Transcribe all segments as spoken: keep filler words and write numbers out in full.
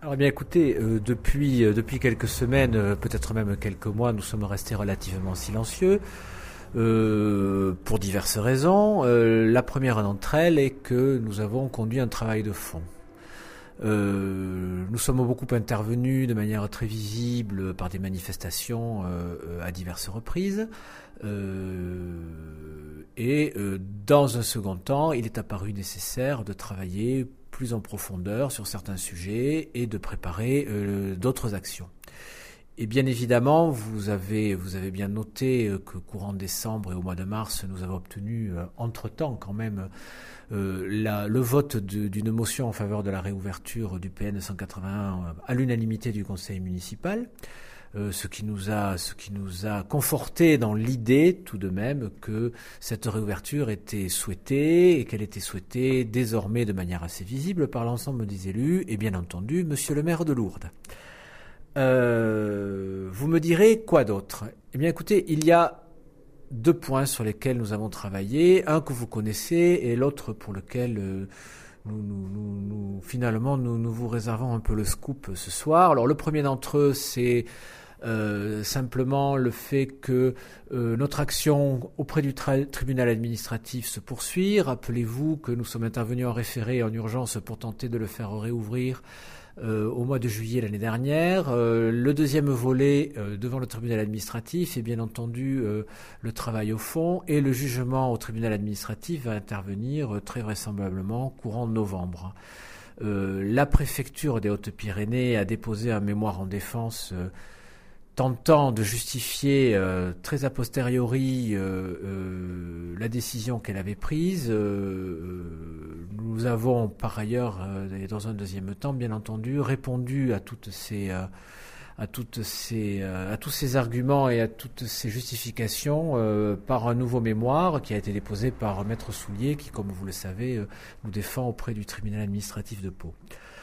Alors bien écoutez, euh, depuis, euh, depuis quelques semaines, euh, peut-être même quelques mois, nous sommes restés relativement silencieux euh, pour diverses raisons. Euh, la première d'entre elles est que nous avons conduit un travail de fond. Euh, nous sommes beaucoup intervenus de manière très visible par des manifestations euh, à diverses reprises. Euh, et euh, dans un second temps, il est apparu nécessaire de travailler plus en profondeur sur certains sujets et de préparer euh, d'autres actions. Et bien évidemment, vous avez, vous avez bien noté que courant décembre et au mois de mars, nous avons obtenu euh, entre-temps quand même euh, la, le vote de, d'une motion en faveur de la réouverture du P N cent quatre-vingt-un à l'unanimité du conseil municipal. Euh, ce qui nous a, ce qui nous a conforté dans l'idée tout de même que cette réouverture était souhaitée et qu'elle était souhaitée désormais de manière assez visible par l'ensemble des élus et bien entendu Monsieur le maire de Lourdes. Euh, vous me direz quoi d'autre ? Eh bien écoutez, il y a deux points sur lesquels nous avons travaillé, un que vous connaissez et l'autre pour lequel euh, nous, nous, nous, nous finalement nous, nous vous réservons un peu le scoop ce soir. Alors le premier d'entre eux, c'est Euh, simplement le fait que euh, notre action auprès du tra- tribunal administratif se poursuit. Rappelez-vous que nous sommes intervenus en référé en urgence pour tenter de le faire réouvrir euh, au mois de juillet l'année dernière. Euh, le deuxième volet euh, devant le tribunal administratif est bien entendu euh, le travail au fond et le jugement au tribunal administratif va intervenir euh, très vraisemblablement courant novembre. Euh, la préfecture des Hautes-Pyrénées a déposé un mémoire en défense euh, tentant de justifier euh, très a posteriori euh, euh, la décision qu'elle avait prise. Euh, nous avons par ailleurs, euh, et dans un deuxième temps, bien entendu, répondu à toutes ces, euh, à toutes ces, euh, à tous ces arguments et à toutes ces justifications euh, par un nouveau mémoire qui a été déposé par Maître Soulier, qui, comme vous le savez, euh, nous défend auprès du tribunal administratif de Pau.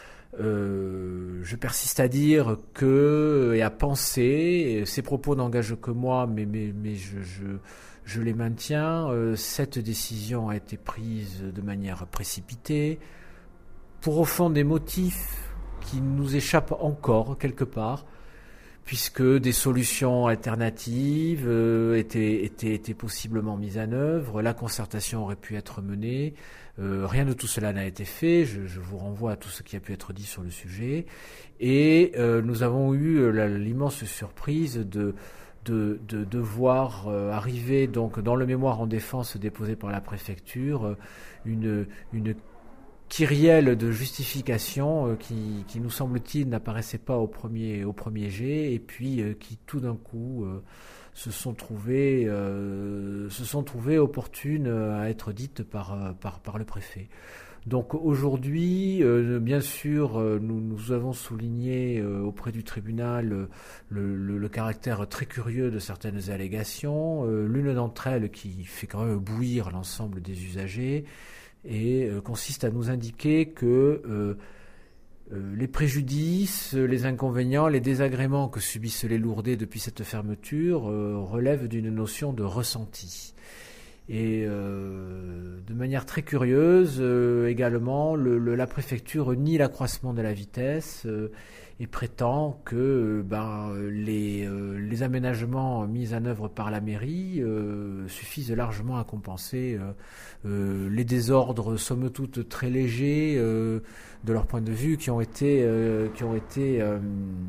Euh, je persiste à dire que et à penser, et ces propos n'engagent que moi, mais, mais, mais je, je, je les maintiens. Euh, cette décision a été prise de manière précipitée, pour au fond des motifs qui nous échappent encore quelque part, puisque des solutions alternatives euh, étaient, étaient, étaient possiblement mises en œuvre, la concertation aurait pu être menée. Euh, rien de tout cela n'a été fait, je, je vous renvoie à tout ce qui a pu être dit sur le sujet. Et euh, nous avons eu la, l'immense surprise de, de, de, de voir euh, arriver donc, dans le mémoire en défense déposé par la préfecture une, une kyrielle de justification euh, qui, qui nous semble-t-il n'apparaissait pas au premier, au premier jet et puis euh, qui tout d'un coup euh, se sont trouvées euh, se sont trouvées opportunes à être dites par, par, par le préfet. Donc aujourd'hui, euh, bien sûr, euh, nous, nous avons souligné euh, auprès du tribunal euh, le, le, le caractère très curieux de certaines allégations, euh, l'une d'entre elles qui fait quand même bouillir l'ensemble des usagers et euh, consiste à nous indiquer que euh, euh, les préjudices, les inconvénients, les désagréments que subissent les Lourdais depuis cette fermeture euh, relèvent d'une notion de ressenti. Et euh, de manière très curieuse, euh, également, le, le, la préfecture nie l'accroissement de la vitesse euh, et prétend que euh, ben, les, euh, les aménagements mis en œuvre par la mairie euh, suffisent largement à compenser euh, euh, les désordres, somme toute très légers, euh, de leur point de vue, qui ont été, euh, qui, ont été euh,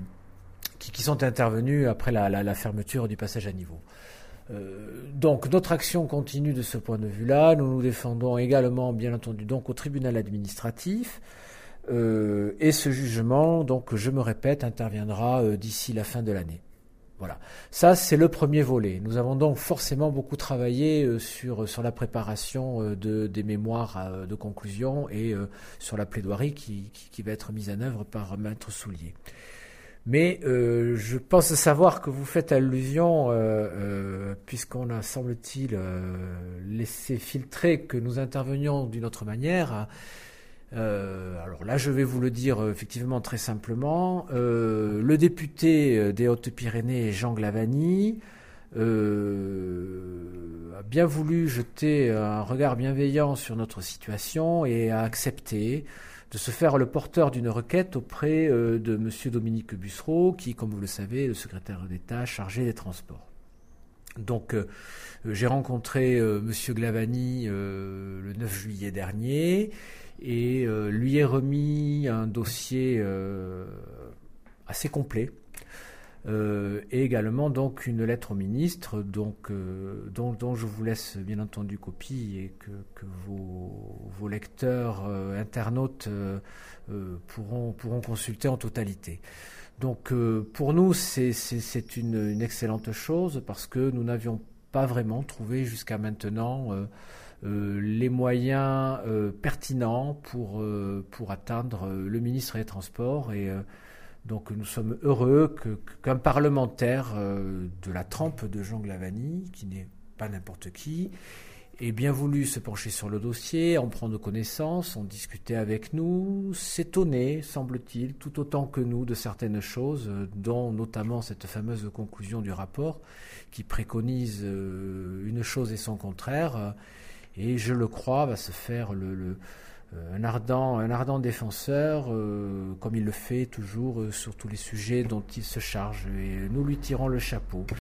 qui, qui sont intervenus après la, la, la fermeture du passage à niveau. Euh, donc notre action continue de ce point de vue-là. Nous nous défendons également, bien entendu, donc au tribunal administratif. Euh, et ce jugement, donc je me répète, interviendra euh, d'ici la fin de l'année. Voilà. Ça, c'est le premier volet. Nous avons donc forcément beaucoup travaillé euh, sur, sur la préparation euh, de, des mémoires euh, de conclusion et euh, sur la plaidoirie qui, qui, qui va être mise en œuvre par Maître Soulier. Mais euh, je pense savoir que vous faites allusion, euh, euh, puisqu'on a, semble-t-il, euh, laissé filtrer que nous intervenions d'une autre manière. Euh, alors là, je vais vous le dire euh, effectivement très simplement. Euh, le député des Hautes-Pyrénées, Jean Glavany, euh, a bien voulu jeter un regard bienveillant sur notre situation et a accepté de se faire le porteur d'une requête auprès euh, de M. Dominique Bussereau, qui, comme vous le savez, est le secrétaire d'État chargé des transports. Donc, euh, j'ai rencontré euh, M. Glavany euh, le neuf juillet dernier et euh, lui ai remis un dossier euh, assez complet. Euh, et également donc une lettre au ministre donc, euh, dont, dont je vous laisse bien entendu copie et que, que vos, vos lecteurs euh, internautes euh, euh, pourront, pourront consulter en totalité. Donc euh, pour nous c'est, c'est, c'est une, une excellente chose parce que nous n'avions pas vraiment trouvé jusqu'à maintenant euh, euh, les moyens euh, pertinents pour, euh, pour atteindre le ministre des Transports et euh, donc nous sommes heureux que, qu'un parlementaire euh, de la trempe de Jean Glavany, qui n'est pas n'importe qui, ait bien voulu se pencher sur le dossier, en prendre connaissance, en discuter avec nous, s'étonner, semble-t-il, tout autant que nous de certaines choses, dont notamment cette fameuse conclusion du rapport qui préconise euh, une chose et son contraire, et je le crois va se faire le... le Un ardent, un ardent défenseur, euh, comme il le fait toujours euh, sur tous les sujets dont il se charge. Et nous lui tirons le chapeau.